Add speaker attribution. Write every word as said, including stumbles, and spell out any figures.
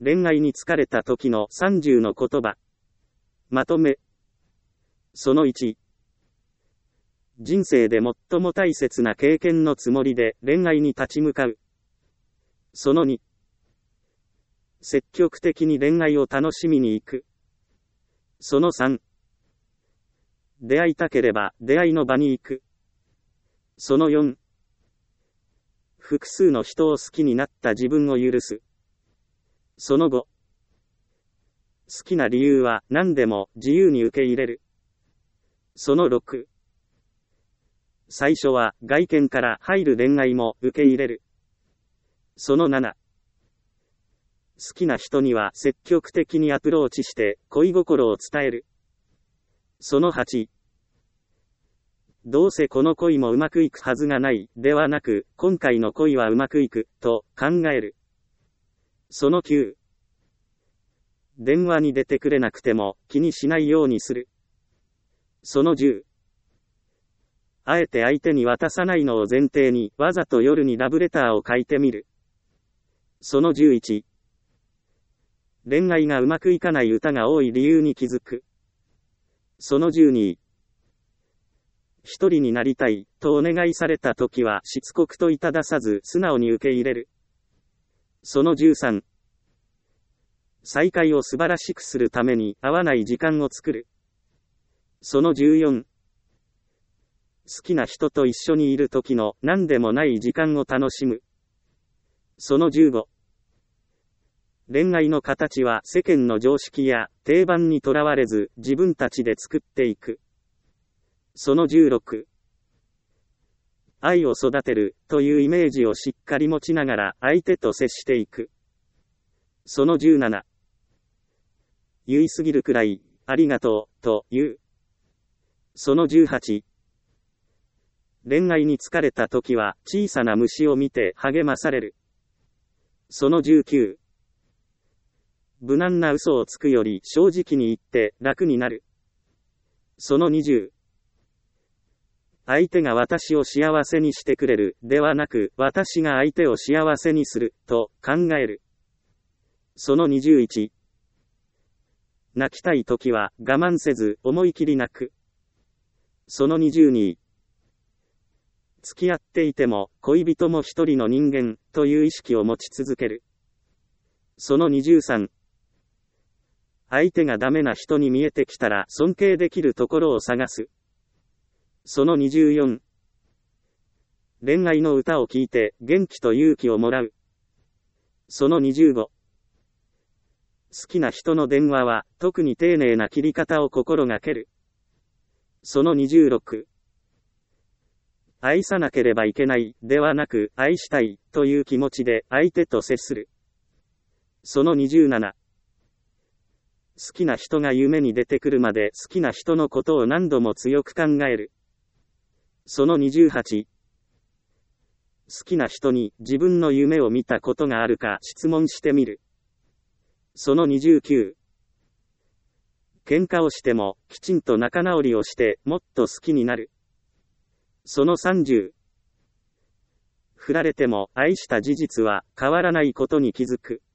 Speaker 1: 恋愛に疲れた時のさんじゅうの言葉。まとめ。そのいち。人生で最も大切な経験のつもりで恋愛に立ち向かう。そのに。積極的に恋愛を楽しみに行く。そのさん。出会いたければ出会いの場に行く。そのよん。複数の人を好きになった自分を許す。そのご。好きな理由は何でも自由に受け入れる。そのろく。最初は外見から入る恋愛も受け入れる。そのなな。好きな人には積極的にアプローチして恋心を伝える。そのはち。どうせこの恋もうまくいくはずがない、ではなく、今回の恋はうまくいく、と考える。そのきゅう。電話に出てくれなくても気にしないようにする。そのじゅう。あえて相手に渡さないのを前提にわざと夜にラブレターを書いてみる。そのじゅういち。恋愛がうまくいかない歌が多い理由に気づく。そのじゅうに。一人になりたい、とお願いされたときはしつこくといたださず素直に受け入れる。そのじゅうさん。再会を素晴らしくするために合わない時間を作る。そのじゅうよん。好きな人と一緒にいる時の何でもない時間を楽しむ。そのじゅうご。恋愛の形は世間の常識や定番にとらわれず自分たちで作っていく。そのじゅうろく。愛を育てるというイメージをしっかり持ちながら相手と接していく。そのじゅうなな。言いすぎるくらいありがとうと言う。そのじゅうはち。恋愛に疲れた時は小さな虫を見て励まされる。そのじゅうきゅう。無難な嘘をつくより正直に言って楽になる。そのにじゅう。相手が私を幸せにしてくれる、ではなく、私が相手を幸せにする、と考える。そのにじゅういち。泣きたい時は我慢せず思い切り泣く。そのにじゅうに。付き合っていても恋人も一人の人間という意識を持ち続ける。そのにじゅうさん。相手がダメな人に見えてきたら尊敬できるところを探す。そのにじゅうよん。恋愛の歌を聴いて元気と勇気をもらう。そのにじゅうご。好きな人の電話は特に丁寧な切り方を心がける。そのにじゅうろく。愛さなければいけないではなく愛したいという気持ちで相手と接する。そのにじゅうなな。好きな人が夢に出てくるまで好きな人のことを何度も強く考える。そのにじゅうはち。好きな人に自分の夢を見たことがあるか質問してみる。そのにじゅうきゅう。喧嘩をしてもきちんと仲直りをしてもっと好きになる。そのさんじゅう。振られても愛した事実は変わらないことに気づく。